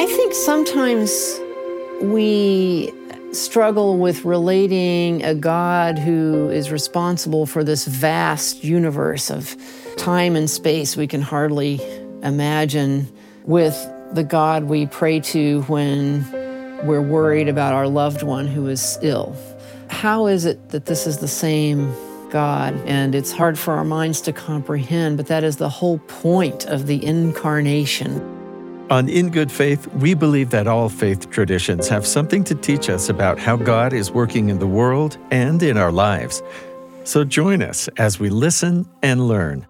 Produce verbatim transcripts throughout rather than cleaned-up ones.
think sometimes we struggle with relating a God who is responsible for this vast universe of time and space we can hardly imagine with the God we pray to when we're worried about our loved one who is ill. How is it that this is the same God? And it's hard for our minds to comprehend, but that is the whole point of the incarnation. On In Good Faith, we believe that all faith traditions have something to teach us about how God is working in the world and in our lives. So join us as we listen and learn.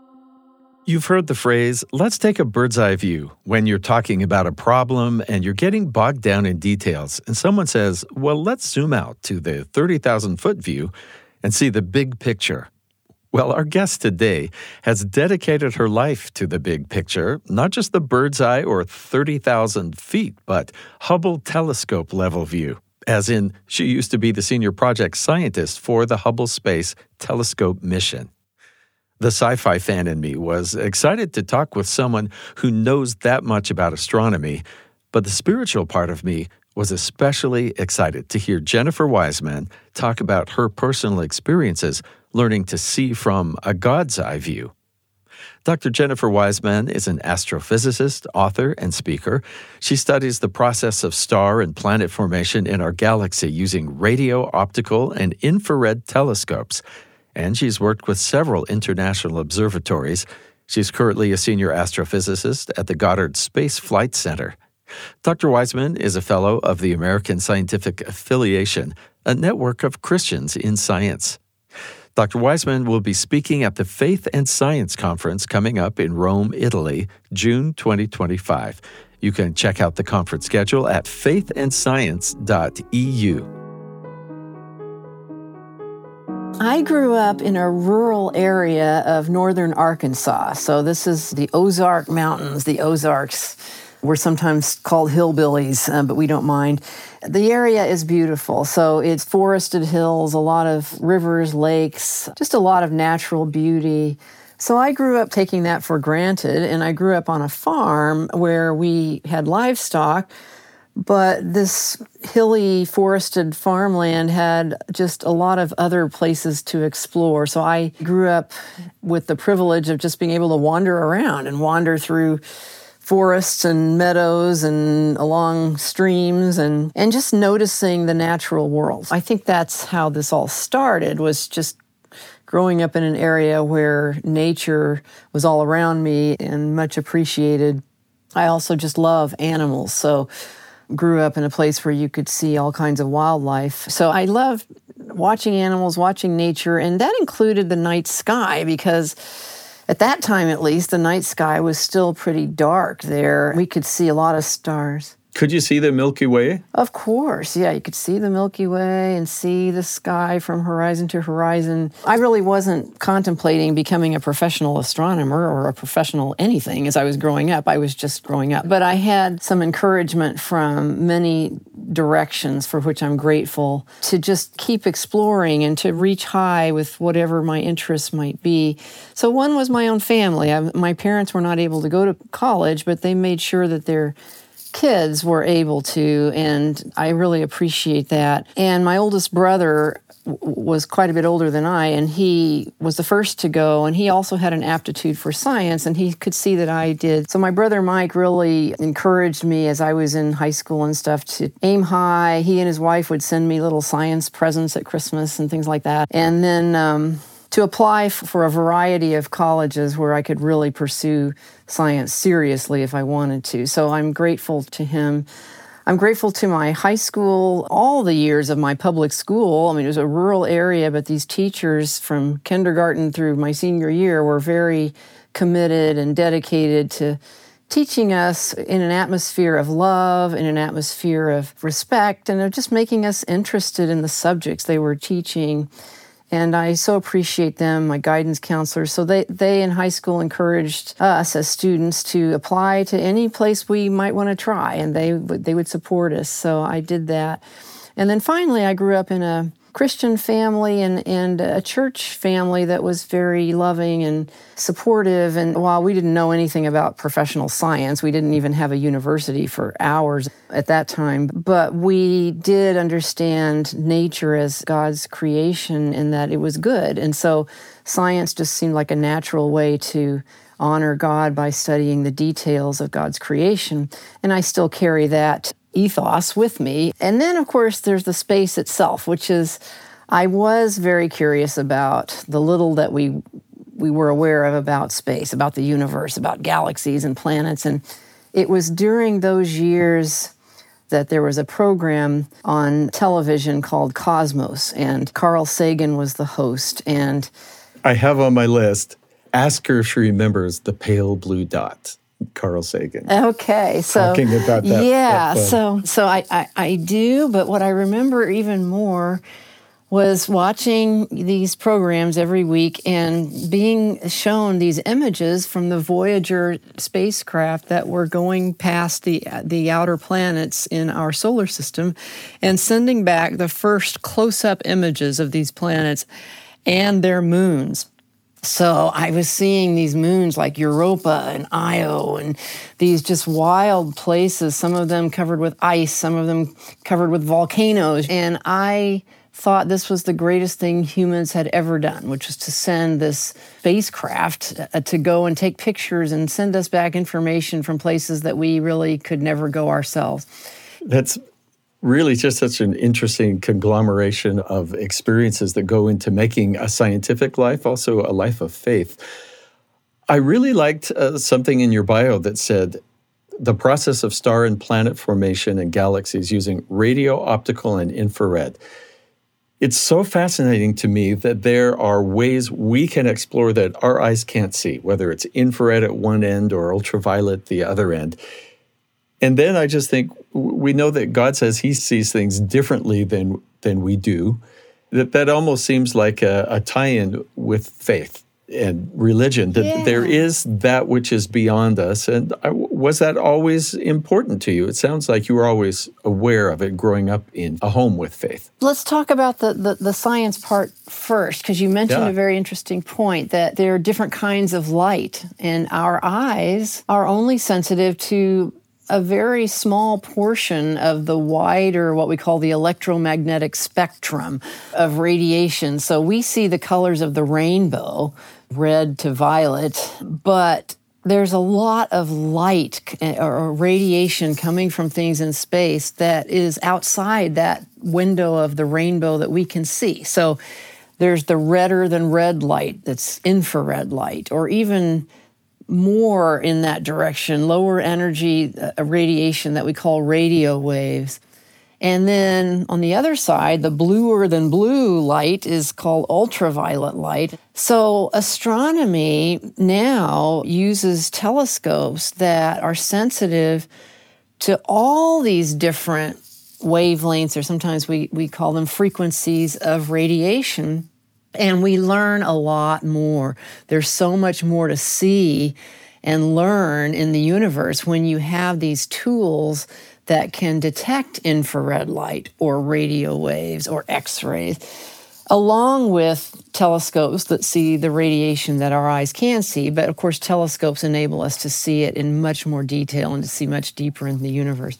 You've heard the phrase, let's take a bird's eye view, when you're talking about a problem and you're getting bogged down in details, and someone says, well, let's zoom out to the thirty thousand foot view and see the big picture. Well, our guest today has dedicated her life to the big picture, not just the bird's eye or thirty thousand feet, but Hubble telescope level view, as in she used to be the senior project scientist for the Hubble Space Telescope mission. The sci-fi fan in me was excited to talk with someone who knows that much about astronomy, but the spiritual part of me was especially excited to hear Jennifer Wiseman talk about her personal experiences learning to see from a God's eye view. Doctor Jennifer Wiseman is an astrophysicist, author, and speaker. She studies the process of star and planet formation in our galaxy using radio, optical, and infrared telescopes. And she's worked with several international observatories. She's currently a senior astrophysicist at the Goddard Space Flight Center. Doctor Wiseman is a fellow of the American Scientific Affiliation, a network of Christians in science. Doctor Wiseman will be speaking at the Faith and Science Conference coming up in Rome, Italy, June twenty twenty-five. You can check out the conference schedule at faith and science dot e u. I grew up in a rural area of northern Arkansas. So this is the Ozark Mountains. The Ozarks were sometimes called hillbillies, uh, but we don't mind. The area is beautiful. So it's forested hills, a lot of rivers, lakes, just a lot of natural beauty. So I grew up taking that for granted, and I grew up on a farm where we had livestock. But this hilly, forested farmland had just a lot of other places to explore. So I grew up with the privilege of just being able to wander around and wander through forests and meadows and along streams and, and just noticing the natural world. I think that's how this all started, was just growing up in an area where nature was all around me and much appreciated. I also just love animals, so grew up in a place where you could see all kinds of wildlife. So I loved watching animals, watching nature, and that included the night sky, because at that time, at least, the night sky was still pretty dark there. We could see a lot of stars. Could you see the Milky Way? Of course, yeah. You could see the Milky Way and see the sky from horizon to horizon. I really wasn't contemplating becoming a professional astronomer or a professional anything as I was growing up. I was just growing up. But I had some encouragement from many directions for which I'm grateful, to just keep exploring and to reach high with whatever my interests might be. So one was my own family. I, my parents were not able to go to college, but they made sure that their kids were able to, and I really appreciate that. And my oldest brother w- was quite a bit older than I, and he was the first to go, and he also had an aptitude for science, and he could see that I did. So my brother Mike really encouraged me as I was in high school and stuff to aim high. He and his wife would send me little science presents at Christmas and things like that. And then um, to apply f- for a variety of colleges where I could really pursue science seriously if I wanted to. So I'm grateful to him. I'm grateful to my high school, all the years of my public school. I mean, it was a rural area, but these teachers from kindergarten through my senior year were very committed and dedicated to teaching us in an atmosphere of love, in an atmosphere of respect, and of just making us interested in the subjects they were teaching. And I so appreciate them, my guidance counselors. So they, they in high school encouraged us as students to apply to any place we might want to try, and they, they would support us. So I did that. And then finally, I grew up in a Christian family and, and a church family that was very loving and supportive. And while we didn't know anything about professional science, we didn't even have a university for hours at that time, but we did understand nature as God's creation and that it was good. And so science just seemed like a natural way to honor God by studying the details of God's creation. And I still carry that ethos with me. And then, of course, there's the space itself, which is, I was very curious about the little that we we were aware of about space, about the universe, about galaxies and planets. And it was during those years that there was a program on television called Cosmos, and Carl Sagan was the host. And I have on my list, ask her if she remembers the pale blue dot. Carl Sagan. Okay, so talking about that. Yeah, that so so I, I I do, but what I remember even more was watching these programs every week and being shown these images from the Voyager spacecraft that were going past the the outer planets in our solar system and sending back the first close-up images of these planets and their moons. So I was seeing these moons like Europa and Io and these just wild places, some of them covered with ice, some of them covered with volcanoes. And I thought this was the greatest thing humans had ever done, which was to send this spacecraft uh, to go and take pictures and send us back information from places that we really could never go ourselves. That's really just such an interesting conglomeration of experiences that go into making a scientific life, also a life of faith. I really liked uh, something in your bio that said the process of star and planet formation and galaxies using radio, optical, and infrared. It's so fascinating to me that there are ways we can explore that our eyes can't see, whether it's infrared at one end or ultraviolet at the other end. And then I just think we know that God says he sees things differently than than we do. That that almost seems like a, a tie-in with faith and religion, that yeah. there is that which is beyond us. And I, was that always important to you? It sounds like you were always aware of it growing up in a home with faith. Let's talk about the, the, the science part first, because you mentioned Yeah. a very interesting point that there are different kinds of light, and our eyes are only sensitive to a very small portion of the wider, what we call the electromagnetic spectrum of radiation. So we see the colors of the rainbow, red to violet, but there's a lot of light or radiation coming from things in space that is outside that window of the rainbow that we can see. So there's the redder than red light that's infrared light, or even more in that direction, lower energy uh, radiation that we call radio waves. And then on the other side, the bluer than blue light is called ultraviolet light. So astronomy now uses telescopes that are sensitive to all these different wavelengths, or sometimes we, we call them frequencies of radiation. And we learn a lot more. There's so much more to see and learn in the universe when you have these tools that can detect infrared light or radio waves or X-rays, along with telescopes that see the radiation that our eyes can see. But of course, telescopes enable us to see it in much more detail and to see much deeper in the universe.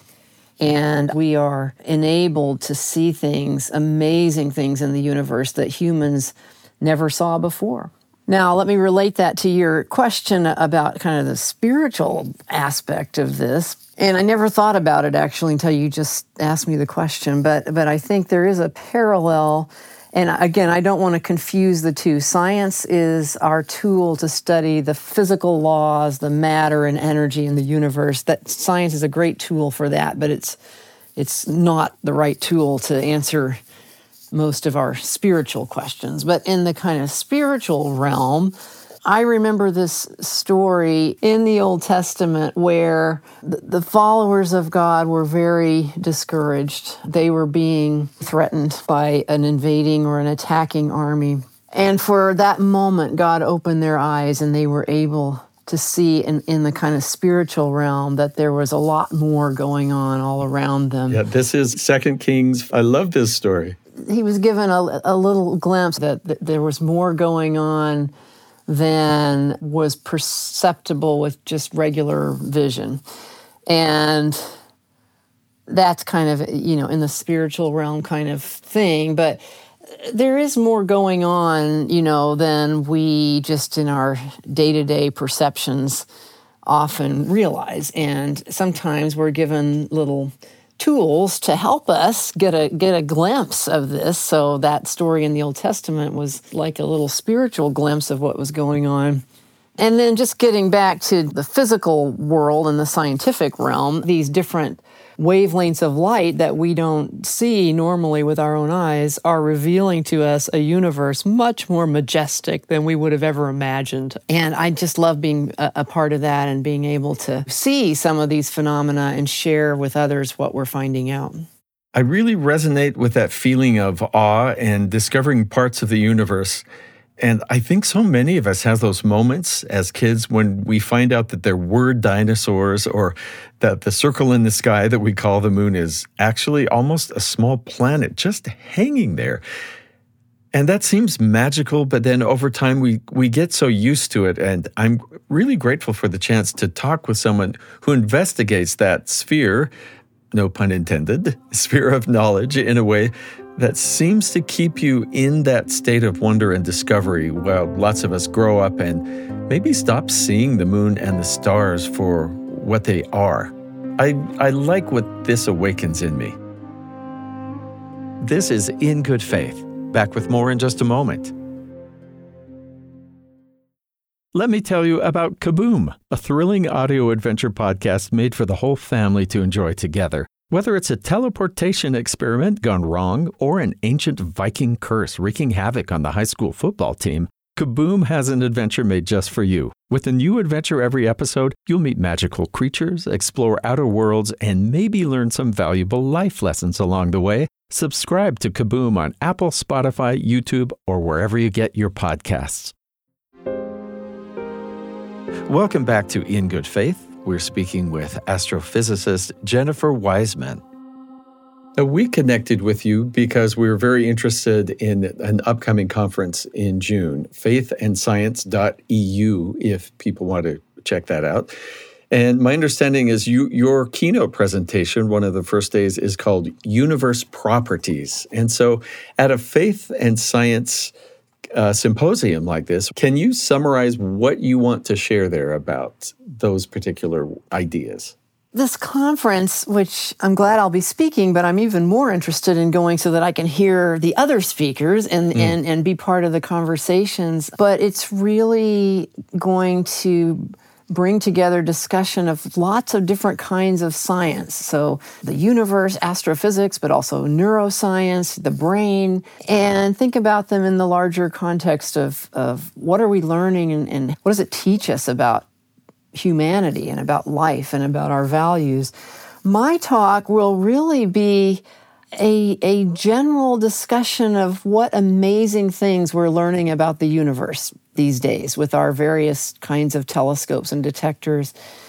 And we are enabled to see things, amazing things in the universe that humans never saw before. Now, let me relate that to your question about kind of the spiritual aspect of this. And I never thought about it actually until you just asked me the question. But, but I think there is a parallel. And again, I don't want to confuse the two. Science is our tool to study the physical laws, the matter and energy in the universe. That science is a great tool for that, but it's it's not the right tool to answer most of our spiritual questions. But in the kind of spiritual realm, I remember this story in the Old Testament where the followers of God were very discouraged. They were being threatened by an invading or an attacking army. And for that moment, God opened their eyes and they were able to see in, in the kind of spiritual realm that there was a lot more going on all around them. Yeah, this is Second Kings. I love this story. He was given a, a little glimpse that, that there was more going on than was perceptible with just regular vision. And that's kind of, you know, in the spiritual realm kind of thing. But there is more going on, you know, than we just in our day-to-day perceptions often realize. And sometimes we're given little tools to help us get a get a glimpse of this. So that story in the Old Testament was like a little spiritual glimpse of what was going on. And then just getting back to the physical world and the scientific realm, these different wavelengths of light that we don't see normally with our own eyes are revealing to us a universe much more majestic than we would have ever imagined. And I just love being a, a part of that and being able to see some of these phenomena and share with others what we're finding out. I really resonate with that feeling of awe and discovering parts of the universe. And I think so many of us have those moments as kids when we find out that there were dinosaurs, or that the circle in the sky that we call the moon is actually almost a small planet just hanging there. And that seems magical, but then over time we, we get so used to it. And I'm really grateful for the chance to talk with someone who investigates that sphere, no pun intended, sphere of knowledge in a way that seems to keep you in that state of wonder and discovery while lots of us grow up and maybe stop seeing the moon and the stars for what they are. I, I like what this awakens in me. This is In Good Faith. Back with more in just a moment. Let me tell you about Kaboom, a thrilling audio adventure podcast made for the whole family to enjoy together. Whether it's a teleportation experiment gone wrong or an ancient Viking curse wreaking havoc on the high school football team, Kaboom has an adventure made just for you. With a new adventure every episode, you'll meet magical creatures, explore outer worlds, and maybe learn some valuable life lessons along the way. Subscribe to Kaboom on Apple, Spotify, YouTube, or wherever you get your podcasts. Welcome back to In Good Faith. We're speaking with astrophysicist Jennifer Wiseman. Now, we connected with you because we were very interested in an upcoming conference in June, faith and science dot e u, if people want to check that out. And my understanding is you, your keynote presentation, one of the first days, is called Universe Properties. And so at a faith and science uh, symposium like this, can you summarize what you want to share there about those particular ideas? This conference, which I'm glad I'll be speaking, but I'm even more interested in going so that I can hear the other speakers and, mm. and, and be part of the conversations. But it's really going to bring together discussion of lots of different kinds of science. So the universe, astrophysics, but also neuroscience, the brain, and think about them in the larger context of, of what are we learning and, and what does it teach us about humanity and about life and about our values. My talk will really be a, a general discussion of what amazing things we're learning about the universe these days with our various kinds of telescopes and detectors.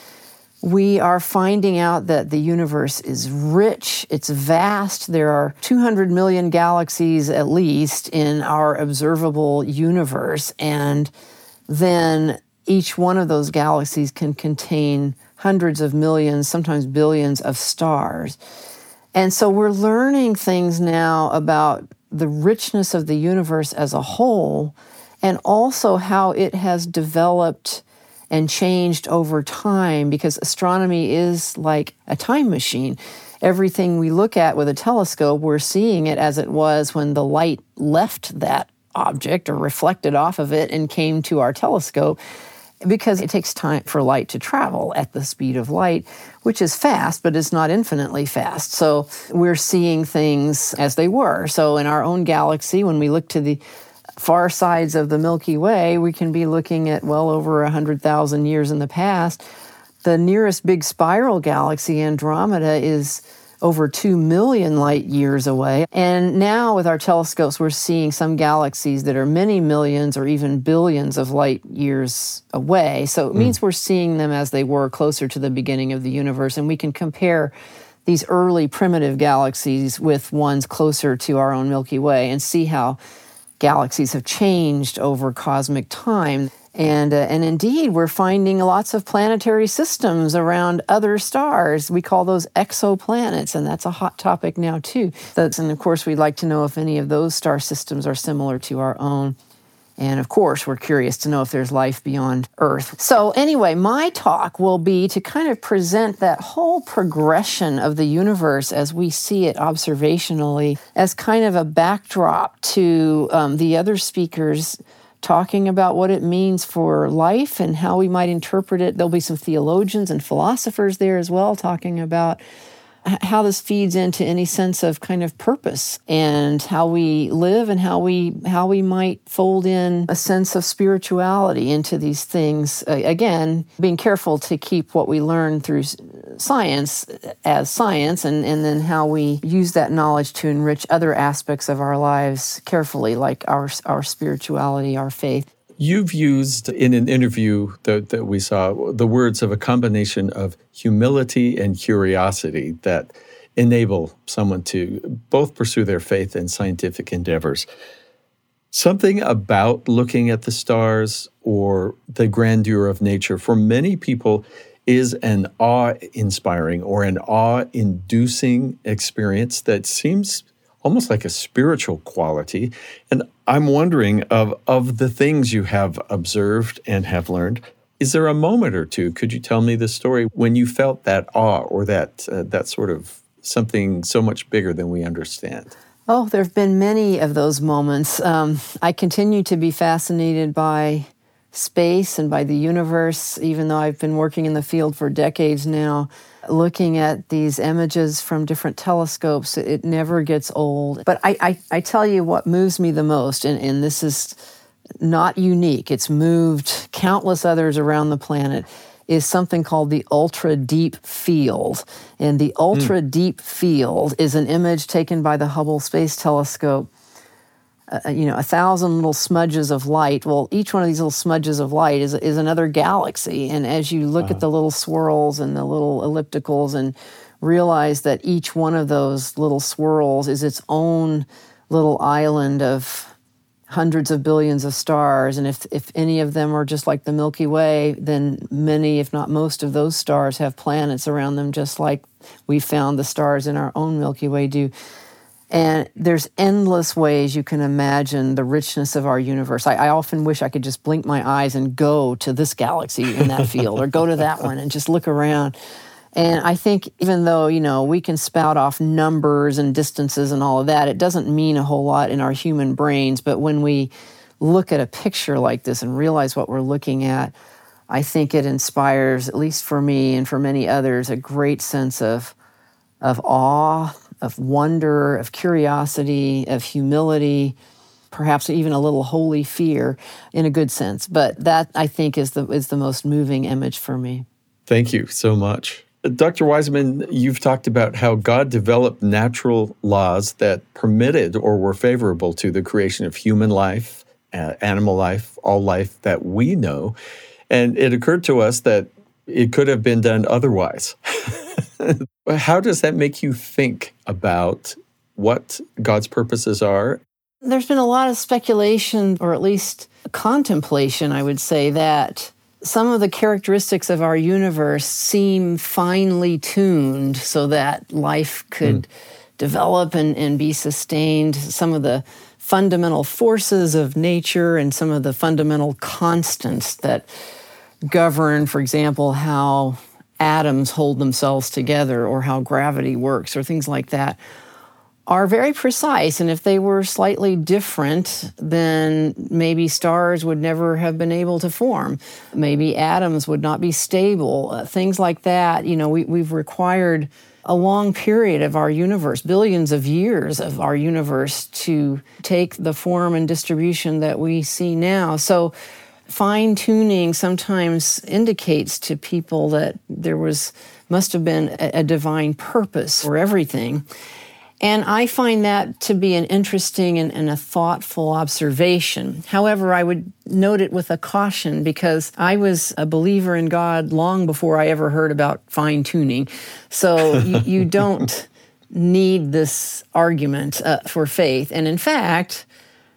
We are finding out that the universe is rich, it's vast. There are two hundred million galaxies at least in our observable universe, and then each one of those galaxies can contain hundreds of millions, sometimes billions of stars. And so we're learning things now about the richness of the universe as a whole, and also how it has developed and changed over time, because astronomy is like a time machine. Everything we look at with a telescope, we're seeing it as it was when the light left that object or reflected off of it and came to our telescope, because it takes time for light to travel at the speed of light, which is fast, but it's not infinitely fast. So we're seeing things as they were. So in our own galaxy, when we look to the far sides of the Milky Way, we can be looking at well over one hundred thousand years in the past. The nearest big spiral galaxy, Andromeda, is over two million light years away. And now with our telescopes, we're seeing some galaxies that are many millions or even billions of light years away. So it mm. means we're seeing them as they were closer to the beginning of the universe. And we can compare these early primitive galaxies with ones closer to our own Milky Way and see how galaxies have changed over cosmic time. And, uh, and indeed, we're finding lots of planetary systems around other stars. We call those exoplanets, and that's a hot topic now, too. That's, and of course, we'd like to know if any of those star systems are similar to our own. And of course, we're curious to know if there's life beyond Earth. So anyway, my talk will be to kind of present that whole progression of the universe as we see it observationally as kind of a backdrop to um, the other speakers talking about what it means for life and how we might interpret it. There'll be some theologians and philosophers there as well talking about how this feeds into any sense of kind of purpose and how we live and how we how we might fold in a sense of spirituality into these things. Uh, again, being careful to keep what we learn through science as science, and, and then how we use that knowledge to enrich other aspects of our lives carefully, like our our spirituality, our faith. You've used in an interview that, that we saw the words of a combination of humility and curiosity that enable someone to both pursue their faith and scientific endeavors. Something about looking at the stars or the grandeur of nature for many people is an awe-inspiring or an awe-inducing experience that seems almost like a spiritual quality. And I'm wondering, of, of the things you have observed and have learned, is there a moment or two, could you tell me the story, when you felt that awe or that uh, that sort of something so much bigger than we understand? Oh, there have been many of those moments. Um, I continue to be fascinated by space and by the universe, even though I've been working in the field for decades now. Looking at these images from different telescopes, it never gets old. But I, I, I tell you what moves me the most, and, and this is not unique, it's moved countless others around the planet, is something called the ultra-deep field. And the ultra-deep mm. field is an image taken by the Hubble Space Telescope. Uh, you know, a thousand little smudges of light. Well, each one of these little smudges of light is is another galaxy. And as you look uh-huh. at the little swirls and the little ellipticals and realize that each one of those little swirls is its own little island of hundreds of billions of stars. And if, if any of them are just like the Milky Way, then many, if not most of those stars have planets around them, just like we found the stars in our own Milky Way do. And there's endless ways you can imagine the richness of our universe. I, I often wish I could just blink my eyes and go to this galaxy in that field or go to that one and just look around. And I think even though, you know, we can spout off numbers and distances and all of that, it doesn't mean a whole lot in our human brains. But when we look at a picture like this and realize what we're looking at, I think it inspires, at least for me and for many others, a great sense of, of awe, of wonder, of curiosity, of humility, perhaps even a little holy fear in a good sense. But that, I think, is the is the most moving image for me. Thank you so much. Doctor Wiseman, you've talked about how God developed natural laws that permitted or were favorable to the creation of human life, uh, animal life, all life that we know. And it occurred to us that it could have been done otherwise. How does that make you think about what God's purposes are? There's been a lot of speculation, or at least contemplation, I would say, that some of the characteristics of our universe seem finely tuned so that life could mm. develop and, and be sustained. Some of the fundamental forces of nature and some of the fundamental constants that govern, for example, how atoms hold themselves together or how gravity works or things like that, are very precise. And if they were slightly different, then maybe stars would never have been able to form. Maybe atoms would not be stable. Uh, things like that. You know, we, we've required a long period of our universe, billions of years of our universe, to take the form and distribution that we see now. So fine-tuning sometimes indicates to people that there was must have been a, a divine purpose for everything. And I find that to be an interesting and, and a thoughtful observation. However, I would note it with a caution because I was a believer in God long before I ever heard about fine-tuning. So you, you don't need this argument uh, for faith. And in fact,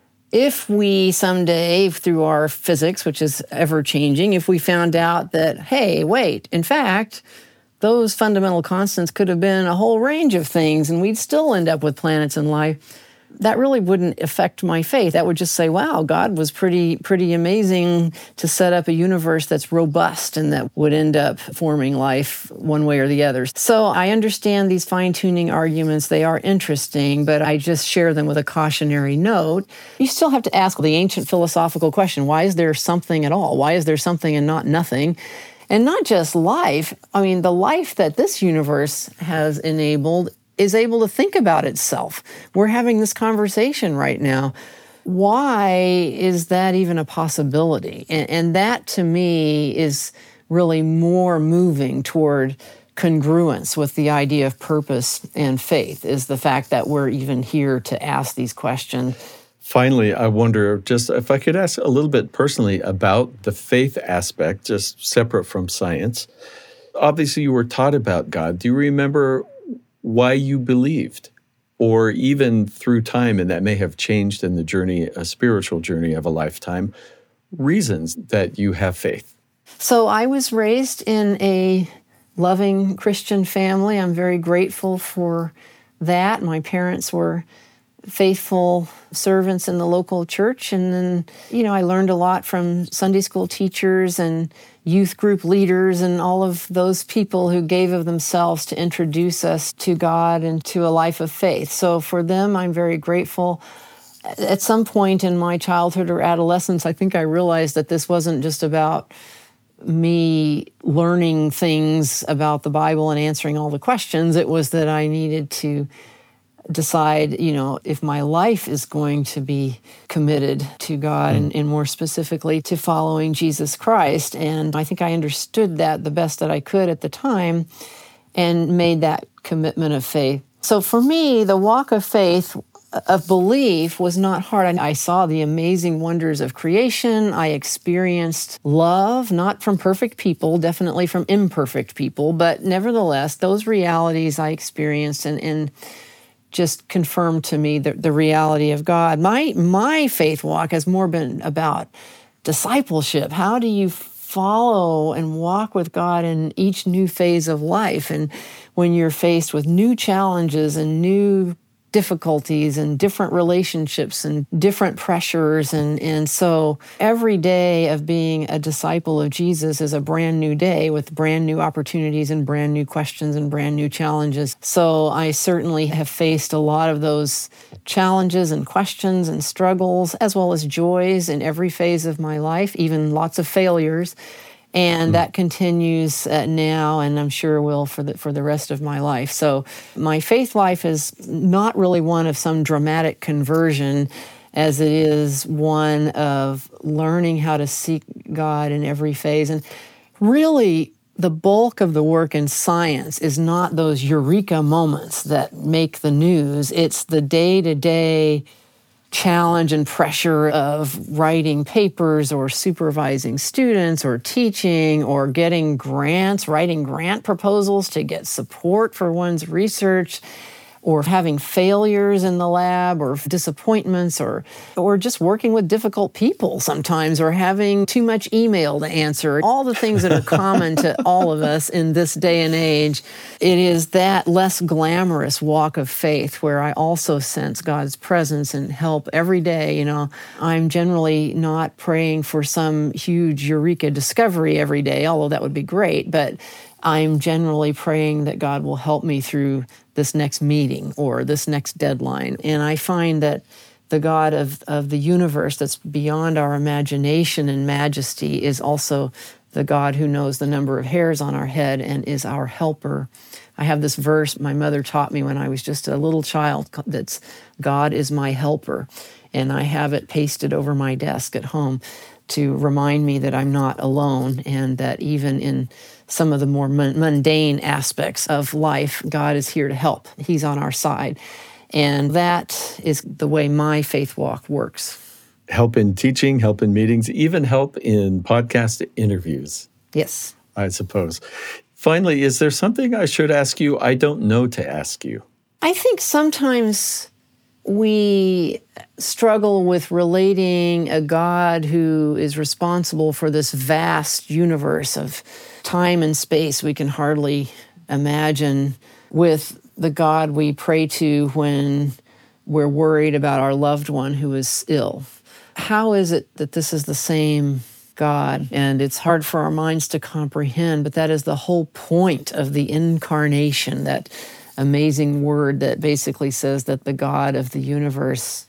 if we someday, through our physics, which is ever-changing, if we found out that, hey, wait, in fact, those fundamental constants could have been a whole range of things, and we'd still end up with planets and life, that really wouldn't affect my faith. That would just say, wow, God was pretty pretty amazing to set up a universe that's robust and that would end up forming life one way or the other. So I understand these fine-tuning arguments. They are interesting, but I just share them with a cautionary note. You still have to ask the ancient philosophical question, why is there something at all? Why is there something and not nothing? And not just life. I mean, the life that this universe has enabled is able to think about itself. We're having this conversation right now. Why is that even a possibility? And, and that, to me, is really more moving toward congruence with the idea of purpose and faith, is the fact that we're even here to ask these questions. Finally, I wonder, just if I could ask a little bit personally about the faith aspect, just separate from science. Obviously, you were taught about God. Do you remember why you believed? Or even through time, and that may have changed in the journey, a spiritual journey of a lifetime, reasons that you have faith? So I was raised in a loving Christian family. I'm very grateful for that. My parents were faithful servants in the local church. And then, you know, I learned a lot from Sunday school teachers and youth group leaders and all of those people who gave of themselves to introduce us to God and to a life of faith. So for them, I'm very grateful. At some point in my childhood or adolescence, I think I realized that this wasn't just about me learning things about the Bible and answering all the questions. It was that I needed to decide, you know, if my life is going to be committed to God mm. and, and more specifically to following Jesus Christ. And I think I understood that the best that I could at the time and made that commitment of faith. So for me, the walk of faith, of belief, was not hard. I saw the amazing wonders of creation. I experienced love, not from perfect people, definitely from imperfect people, but nevertheless, those realities I experienced and, and just confirmed to me the, the reality of God. My my faith walk has more been about discipleship. How do you follow and walk with God in each new phase of life? And when you're faced with new challenges and new difficulties and different relationships and different pressures. And, and so every day of being a disciple of Jesus is a brand new day with brand new opportunities and brand new questions and brand new challenges. So I certainly have faced a lot of those challenges and questions and struggles, as well as joys in every phase of my life, even lots of failures. And that continues uh, now, and I'm sure will for the for the rest of my life. So my faith life is not really one of some dramatic conversion, as it is one of learning how to seek God in every phase. And really, the bulk of the work in science is not those eureka moments that make the news. It's the day-to-day challenge and pressure of writing papers or supervising students or teaching or getting grants, writing grant proposals to get support for one's research, or having failures in the lab or disappointments, or or just working with difficult people sometimes, or having too much email to answer. All the things that are common to all of us in this day and age. It is that less glamorous walk of faith where I also sense God's presence and help every day. You know, I'm generally not praying for some huge eureka discovery every day, although that would be great, but I'm generally praying that God will help me through this next meeting or this next deadline. And I find that the God of, of the universe that's beyond our imagination and majesty is also the God who knows the number of hairs on our head and is our helper. I have this verse my mother taught me when I was just a little child that's, God is my helper. And I have it pasted over my desk at home. to remind me that I'm not alone and that even in some of the more mundane aspects of life, God is here to help. He's on our side. And that is the way my faith walk works. Help in teaching, help in meetings, even help in podcast interviews. Yes. I suppose. Finally, is there something I should ask you I don't know to ask you? I think sometimes we struggle with relating a God who is responsible for this vast universe of time and space we can hardly imagine with the God we pray to when we're worried about our loved one who is ill. How is it that this is the same God? And it's hard for our minds to comprehend, but that is the whole point of the incarnation, that amazing word that basically says that the God of the universe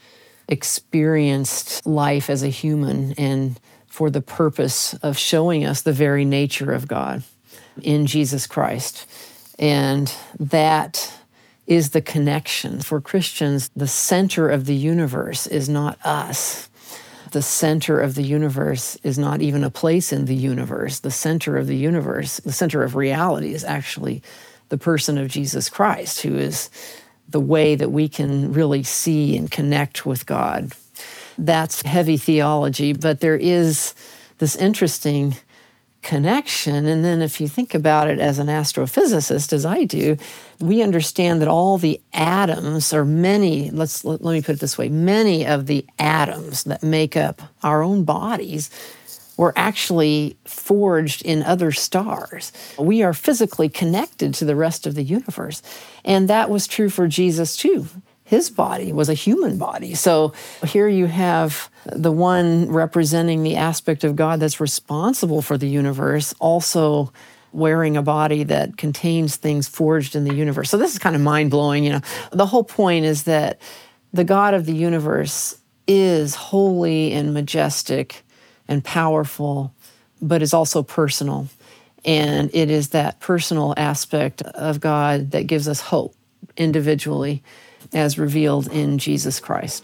experienced life as a human and for the purpose of showing us the very nature of God in Jesus Christ. And that is the connection. For Christians, the center of the universe is not us. The center of the universe is not even a place in the universe. The center of the universe, the center of reality, is actually the person of Jesus Christ, who is the way that we can really see and connect with God. That's heavy theology, but there is this interesting connection. And then if you think about it as an astrophysicist, as I do, we understand that all the atoms, or many, let's let, let me put it this way, many of the atoms that make up our own bodies were actually forged in other stars. We are physically connected to the rest of the universe. And that was true for Jesus too. His body was a human body. So here you have the one representing the aspect of God that's responsible for the universe, also wearing a body that contains things forged in the universe. So this is kind of mind-blowing, you know. The whole point is that the God of the universe is holy and majestic and powerful, but is also personal. And it is that personal aspect of God that gives us hope individually, as revealed in Jesus Christ.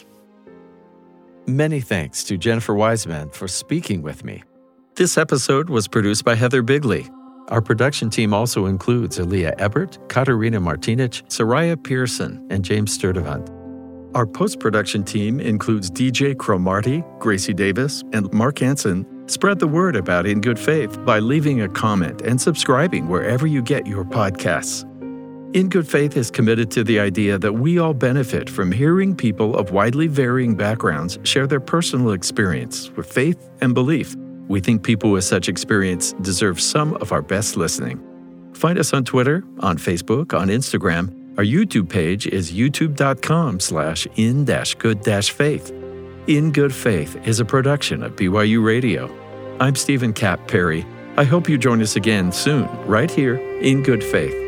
Many thanks to Jennifer Wiseman for speaking with me. This episode was produced by Heather Bigley. Our production team also includes Aaliyah Ebert, Katarina Martinich, Soraya Pearson, and James Sturdivant. Our post-production team includes D J Cromarty, Gracie Davis, and Mark Hansen. Spread the word about In Good Faith by leaving a comment and subscribing wherever you get your podcasts. In Good Faith is committed to the idea that we all benefit from hearing people of widely varying backgrounds share their personal experience with faith and belief. We think people with such experience deserve some of our best listening. Find us on Twitter, on Facebook, on Instagram. Our YouTube page is youtube.com slash in dash good dash faith. In Good Faith is a production of B Y U Radio. I'm Stephen Cap Perry. I hope you join us again soon, right here in Good Faith.